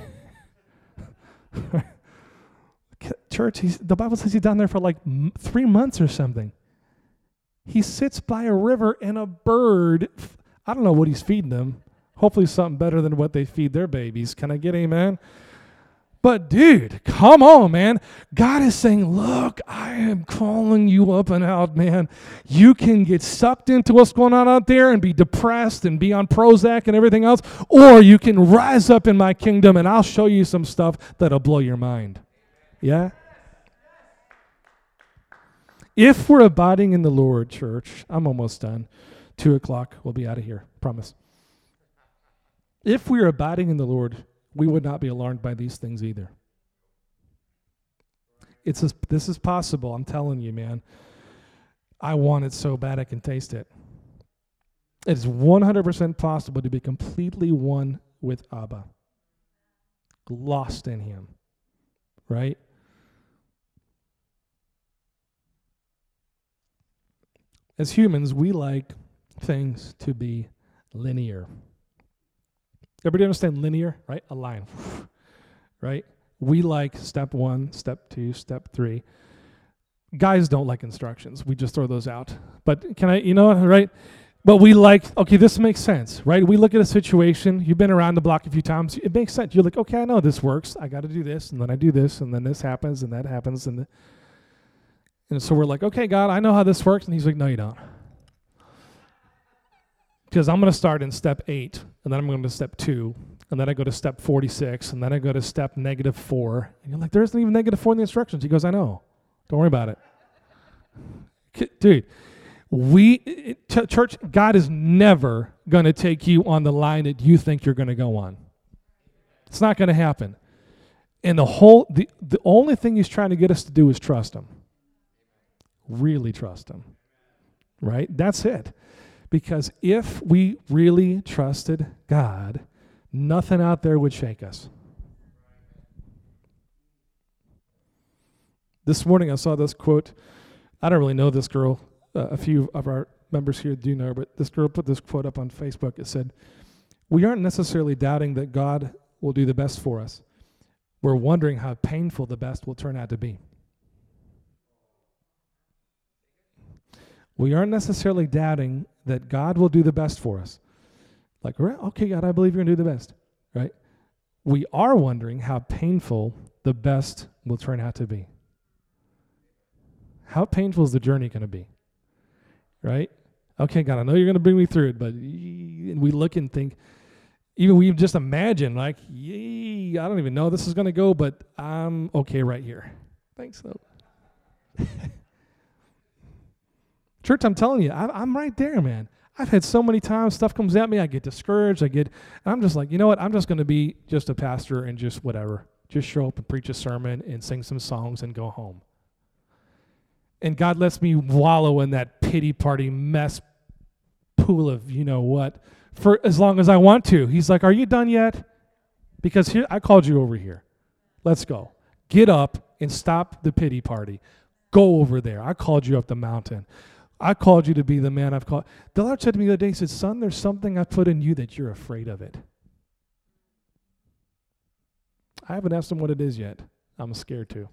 Church, the Bible says he's down there for like 3 months or something. He sits by a river and a bird, I don't know what he's feeding them. Hopefully something better than what they feed their babies. Can I get amen? But dude, come on, man. God is saying, look, I am calling you up and out, man. You can get sucked into what's going on out there and be depressed and be on Prozac and everything else, or you can rise up in my kingdom and I'll show you some stuff that'll blow your mind. Yeah? If we're abiding in the Lord, church, I'm almost done. 2:00, we'll be out of here. Promise. If we're abiding in the Lord, we would not be alarmed by these things either. This is possible. I'm telling you, man. I want it so bad I can taste it. It is 100% possible to be completely one with Abba. Lost in him. Right? As humans, we like things to be linear. Everybody understand linear, right? A line, right? We like step 1, step 2, step 3. Guys don't like instructions. We just throw those out. But right? But we like, okay, this makes sense, right? We look at a situation. You've been around the block a few times. It makes sense. You're like, okay, I know this works. I got to do this, and then I do this, and then this happens, and that happens. And so we're like, okay, God, I know how this works. And he's like, no, you don't. Because I'm going to start in step 8, and then I'm going to step 2, and then I go to step 46, and then I go to step -4. And you're like, there isn't even -4 in the instructions. He goes, I know. Don't worry about it. Dude, church, God is never going to take you on the line that you think you're going to go on. It's not going to happen. And the only thing he's trying to get us to do is trust him. Really trust him. right? That's it. Because if we really trusted God, nothing out there would shake us. This morning I saw this quote. I don't really know this girl. A few of our members here do know, but this girl put this quote up on Facebook. It said, "We aren't necessarily doubting that God will do the best for us. We're wondering how painful the best will turn out to be." We aren't necessarily doubting that God will do the best for us. Like, okay, God, I believe you're going to do the best, right? We are wondering how painful the best will turn out to be. How painful is the journey going to be, right? Okay, God, I know you're going to bring me through it, but we look and think, even we just imagine, like, I don't even know how this is going to go, but I'm okay right here. Thanks, though. Church, I'm telling you, I'm right there, man. I've had so many times stuff comes at me, I get discouraged, and I'm just like, you know what, I'm just going to be just a pastor and just whatever. Just show up and preach a sermon and sing some songs and go home. And God lets me wallow in that pity party mess pool of you know what for as long as I want to. He's like, are you done yet? Because here I called you over here. Let's go. Get up and stop the pity party. Go over there. I called you up the mountain. I called you to be the man I've called. The Lord said to me the other day, he said, son, there's something I put in you that you're afraid of it. I haven't asked him what it is yet. I'm scared too.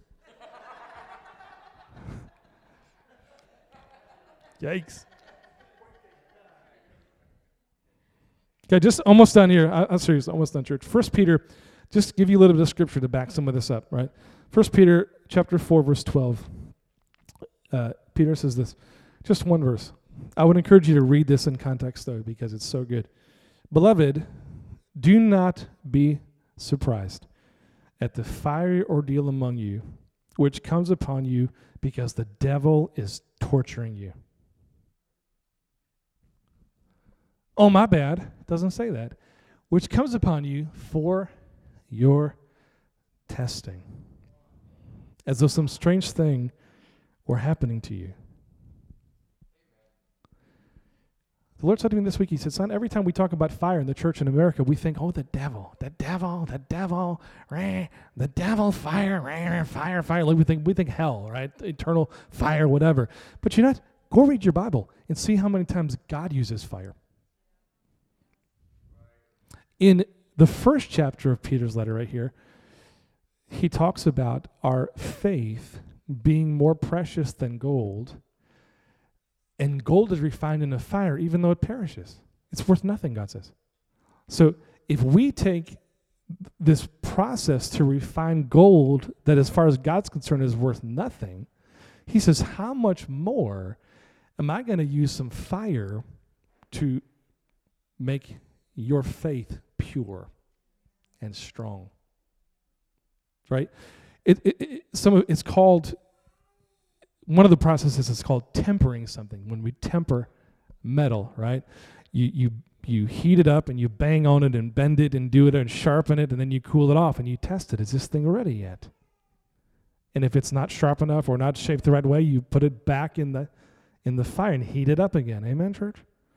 Yikes. Okay, just almost done here. I'm serious, almost done, church. 1 Peter, just give you a little bit of scripture to back some of this up, right? 1 Peter chapter 4, verse 12. Peter says this. Just one verse. I would encourage you to read this in context, though, because it's so good. Beloved, do not be surprised at the fiery ordeal among you, which comes upon you because the devil is torturing you. Oh, my bad. It doesn't say that. Which comes upon you for your testing, as though some strange thing were happening to you. The Lord said to me this week, he said, son, every time we talk about fire in the church in America, we think, oh, the devil, fire. Like we think hell, right? Eternal fire, whatever. But you know what? Go read your Bible and see how many times God uses fire. In the first chapter of Peter's letter right here, he talks about our faith being more precious than gold. And gold is refined in a fire, even though it perishes. It's worth nothing, God says. So if we take this process to refine gold that, as far as God's concerned, is worth nothing, he says, how much more am I going to use some fire to make your faith pure and strong? Right? It's called... One of the processes is called tempering something. When we temper metal, right? You heat it up and you bang on it and bend it and do it and sharpen it, and then you cool it off and you test it. Is this thing ready yet? And if it's not sharp enough or not shaped the right way, you put it back in the fire and heat it up again. Amen, church?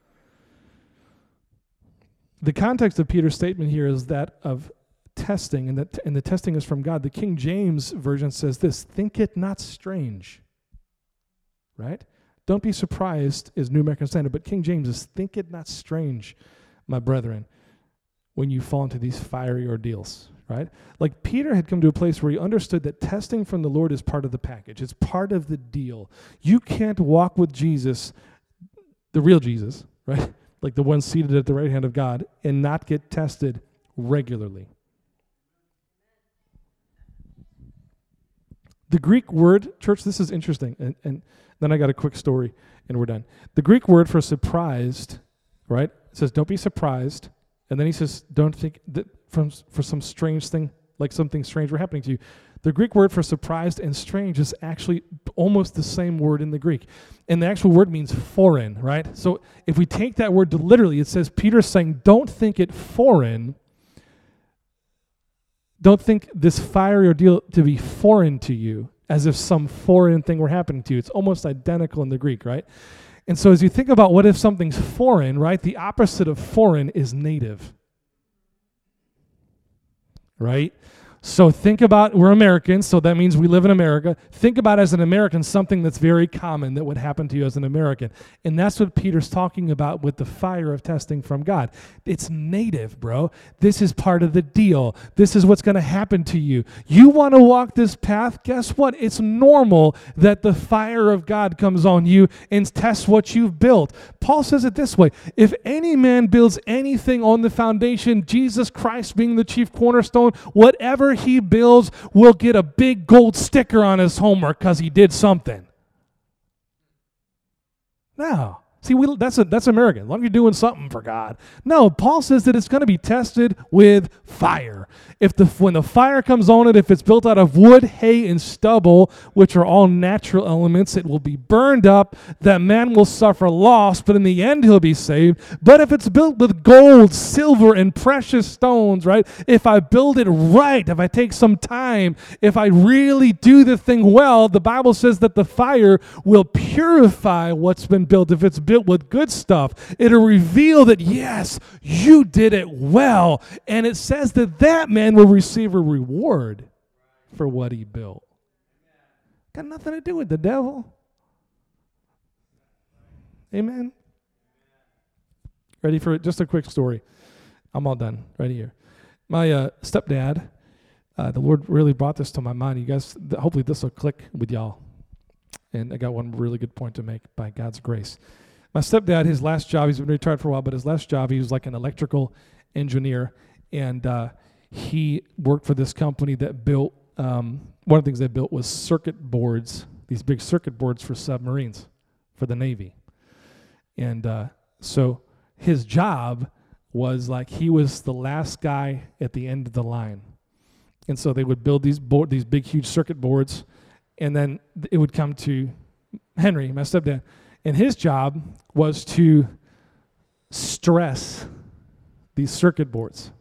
The context of Peter's statement here is that of testing, and the testing is from God. The King James Version says this, think it not strange. Right? Don't be surprised is New American Standard, but King James is think it not strange, my brethren, when you fall into these fiery ordeals, right? Like Peter had come to a place where he understood that testing from the Lord is part of the package. It's part of the deal. You can't walk with Jesus, the real Jesus, right? Like the one seated at the right hand of God, and not get tested regularly. The Greek word, church, this is interesting, and then I got a quick story, and we're done. The Greek word for surprised, right? It says, don't be surprised. And then he says, don't think that for some strange thing, like something strange were happening to you. The Greek word for surprised and strange is actually almost the same word in the Greek. And the actual word means foreign, right? So if we take that word literally, it says Peter's saying, don't think it foreign. Don't think this fiery ordeal to be foreign to you, as if some foreign thing were happening to you. It's almost identical in the Greek, right? And so as you think about what if something's foreign, right? The opposite of foreign is native. Right? So think about, we're Americans, so that means we live in America. Think about as an American something that's very common that would happen to you as an American. And that's what Peter's talking about with the fire of testing from God. It's native, bro. This is part of the deal. This is what's going to happen to you. You want to walk this path? Guess what? It's normal that the fire of God comes on you and tests what you've built. Paul says it this way: if any man builds anything on the foundation, Jesus Christ being the chief cornerstone, whatever he builds will get a big gold sticker on his homework because he did something. No. See, that's American. As long as you're doing something for God. No, Paul says that it's going to be tested with fire. When the fire comes on it, if it's built out of wood, hay, and stubble, which are all natural elements, it will be burned up. That man will suffer loss, but in the end he'll be saved. But if it's built with gold, silver, and precious stones, right? If I build it right, if I take some time, if I really do the thing well, the Bible says that the fire will purify what's been built. If it's built with good stuff, it'll reveal that, yes, you did it well. And it says that that man will receive a reward for what he built. Got nothing to do with the devil. Amen. Ready for it? Just a quick story. I'm all done right here. My stepdad, the Lord really brought this to my mind. You guys, hopefully this will click with y'all. And I got one really good point to make by God's grace. My stepdad, his last job, he's been retired for a while, but his last job, he was like an electrical engineer, and he worked for this company that built, one of the things they built was circuit boards, these big circuit boards for submarines, for the Navy. And so his job was like he was the last guy at the end of the line. And so they would build these big, huge circuit boards, and then it would come to Henry, my stepdad. And his job was to stress these circuit boards.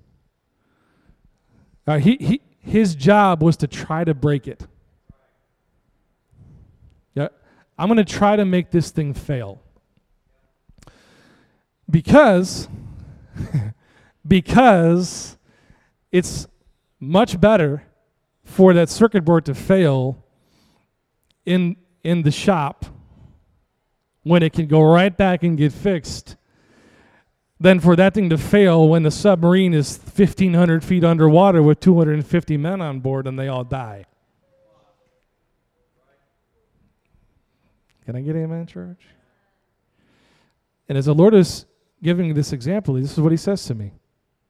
His job was to try to break it. Yeah, I'm going to try to make this thing fail. Because it's much better for that circuit board to fail in the shop when it can go right back and get fixed, than for that thing to fail when the submarine is 1,500 feet underwater with 250 men on board and they all die. Can I get an amen, church? And as the Lord is giving me this example, this is what he says to me.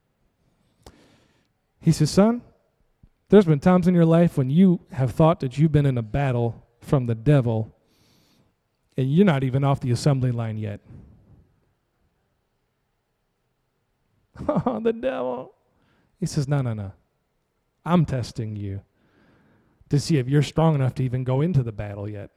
He says, son, there's been times in your life when you have thought that you've been in a battle from the devil, and you're not even off the assembly line yet. Oh, the devil. He says, no. I'm testing you to see if you're strong enough to even go into the battle yet.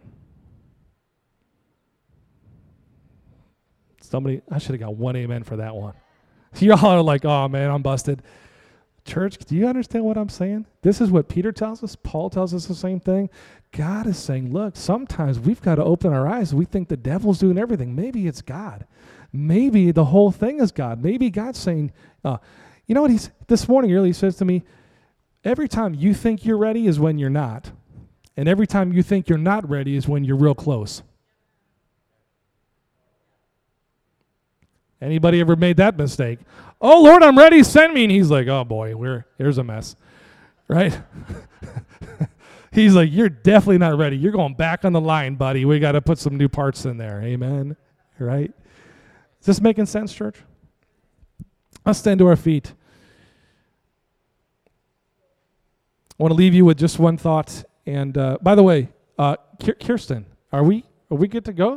I should have got one amen for that one. Y'all are like, oh man, I'm busted. Church, do you understand what I'm saying? This is what Peter tells us. Paul tells us the same thing. God is saying, look, sometimes we've got to open our eyes. We think the devil's doing everything. Maybe it's God. Maybe the whole thing is God. Maybe God's saying, you know what this morning early he says to me, every time you think you're ready is when you're not. And every time you think you're not ready is when you're real close. Anybody ever made that mistake? Oh, Lord, I'm ready. Send me. And he's like, oh, boy, here's a mess. Right? He's like, you're definitely not ready. You're going back on the line, buddy. We got to put some new parts in there. Amen? Right? Is this making sense, church? Let's stand to our feet. I want to leave you with just one thought. And by the way, Kirsten, are we good to go?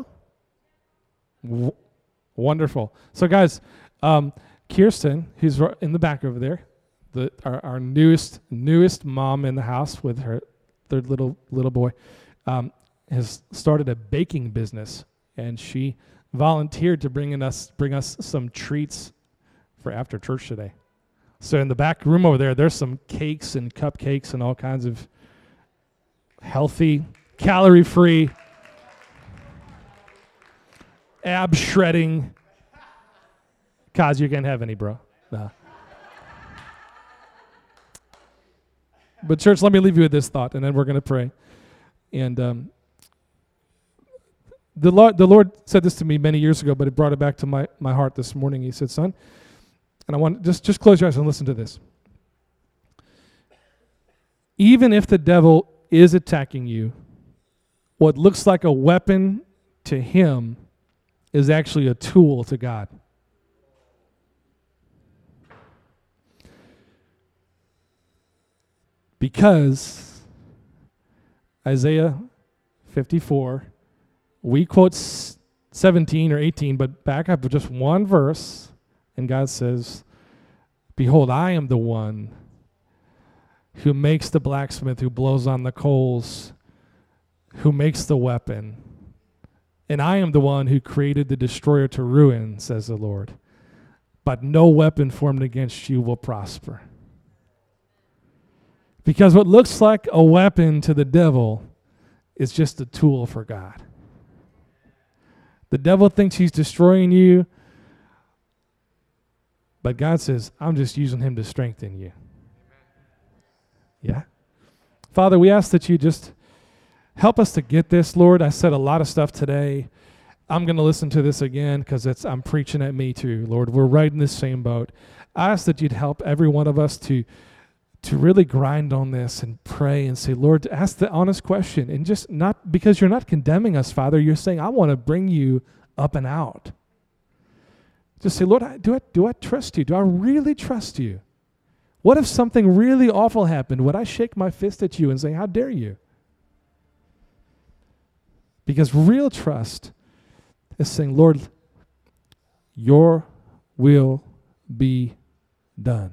Wonderful. So, guys, Kirsten, who's in the back over there, our newest mom in the house with her third little boy, has started a baking business, and she volunteered to bring us some treats for after church today. So in the back room over there, there's some cakes and cupcakes and all kinds of healthy, calorie-free. ab shredding. Cause you can't have any, bro. Nah. But church, let me leave you with this thought, and then we're going to pray. And the Lord said this to me many years ago, but it brought it back to my heart this morning. He said, son, and I want just close your eyes and listen to this. Even if the devil is attacking you, what looks like a weapon to him is actually a tool to God. Because Isaiah 54, we quote 17 or 18, but back up just one verse, and God says, behold, I am the one who makes the blacksmith, who blows on the coals, who makes the weapon. And I am the one who created the destroyer to ruin, says the Lord. But no weapon formed against you will prosper. Because what looks like a weapon to the devil is just a tool for God. The devil thinks he's destroying you, but God says, I'm just using him to strengthen you. Yeah? Father, we ask that you just help us to get this, Lord. I said a lot of stuff today. I'm going to listen to this again because I'm preaching at me too, Lord. We're right in the same boat. I ask that you'd help every one of us to really grind on this and pray and say, Lord, ask the honest question. And just not because you're not condemning us, Father. You're saying, I want to bring you up and out. Just say, Lord, do I trust you? Do I really trust you? What if something really awful happened? Would I shake my fist at you and say, how dare you? Because real trust is saying, Lord, your will be done.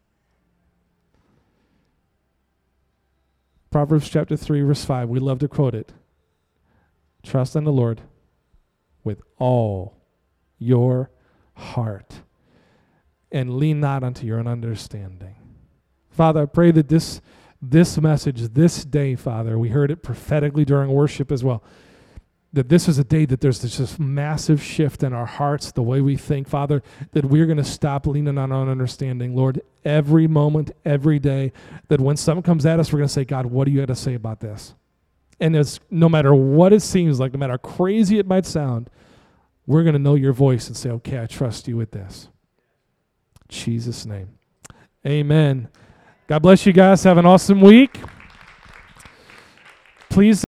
Proverbs chapter 3, verse 5, we love to quote it. Trust in the Lord with all your heart and lean not unto your own understanding. Father, I pray that this message, this day, Father, we heard it prophetically during worship as well, that this is a day that there's this massive shift in our hearts, the way we think, Father, that we're going to stop leaning on our own understanding, Lord, every moment, every day, that when something comes at us, we're going to say, God, what do you have to say about this? And it's no matter what it seems like, no matter how crazy it might sound, we're going to know your voice and say, okay, I trust you with this. In Jesus' name. Amen. God bless you guys. Have an awesome week. Please